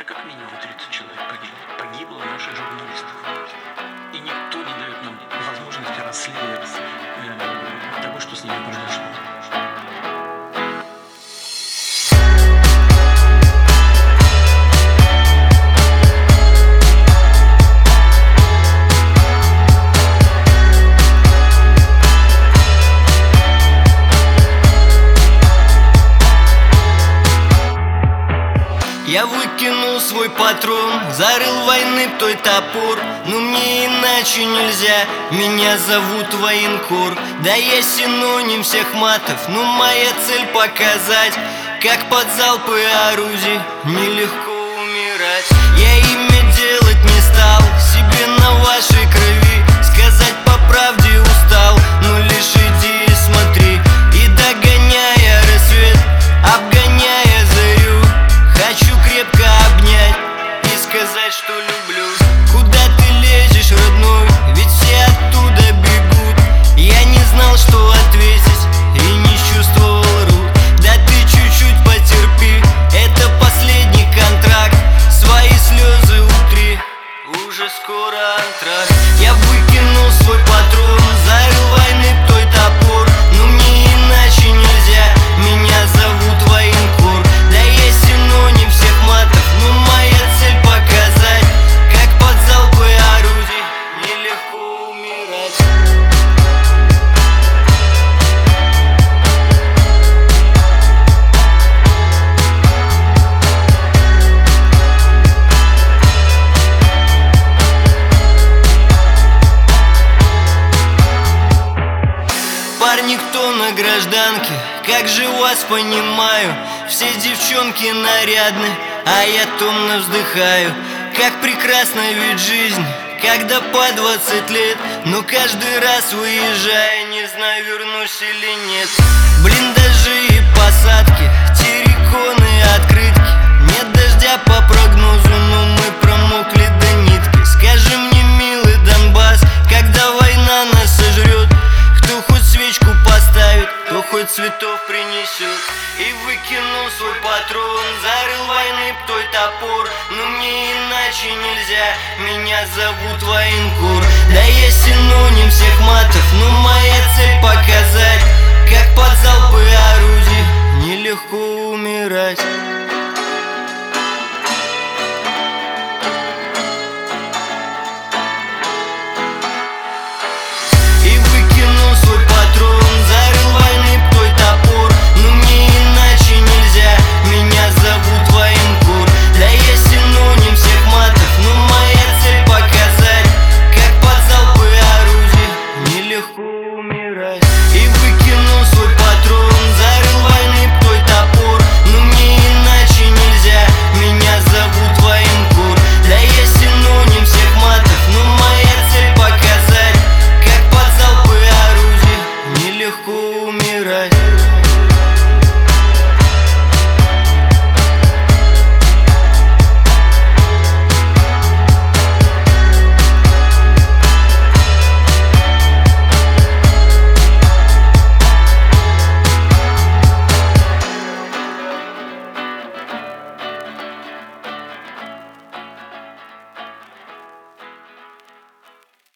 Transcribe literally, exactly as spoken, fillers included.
Это как минимум тридцать человек погибло. Погибло наших журналистов. И никто не дает нам возможности расследовать э, того, что с ними произошло. Я выкинул свой патрон, зарыл войны той топор. Но мне иначе нельзя, меня зовут военкор. Да я синоним всех матов, но моя цель показать, как под залпы орудий нелегко умирать. Я имя делать не стал, себе на вашей крови сказать по правде устал. Но лишь иди и смотри, и догоняя рассвет, обгоняя зарю, хочу крепко обнять и сказать, что люблю. Куда ты лезешь, родной? Ведь все оттуда бегут. Я не знал, что ответить, и не чувствовал рук. Да ты чуть-чуть потерпи, это последний контракт. Свои слезы утри, уже скоро антракт. Я выкинул свой патрон, зарыл войны той топор. Но мне иначе нельзя, меня зовут военкор. Да я синоним всех матов, но моя цель показать, как под залпы орудий нелегко умирать. Парни, кто на гражданке, как же вас понимаю. Все девчонки нарядны, а я томно вздыхаю. Как прекрасна ведь жизнь, когда по двадцать лет. Но каждый раз уезжая, не знаю, вернусь или нет. Блиндажи и посадки, терриконы, открытки. Нет дождя по прогнозу, но мы промокли до нитки. Скажи мне, милый Донбасс, когда война нас сожрет, кто хоть свечку поставит, кто хоть цветов принесет. И выкинул свой патрон, зарыл войны той топор. Но мне иначе нельзя, меня зовут военкор. Да я синоним всех матов, но моя цель показать, как под залпы орудий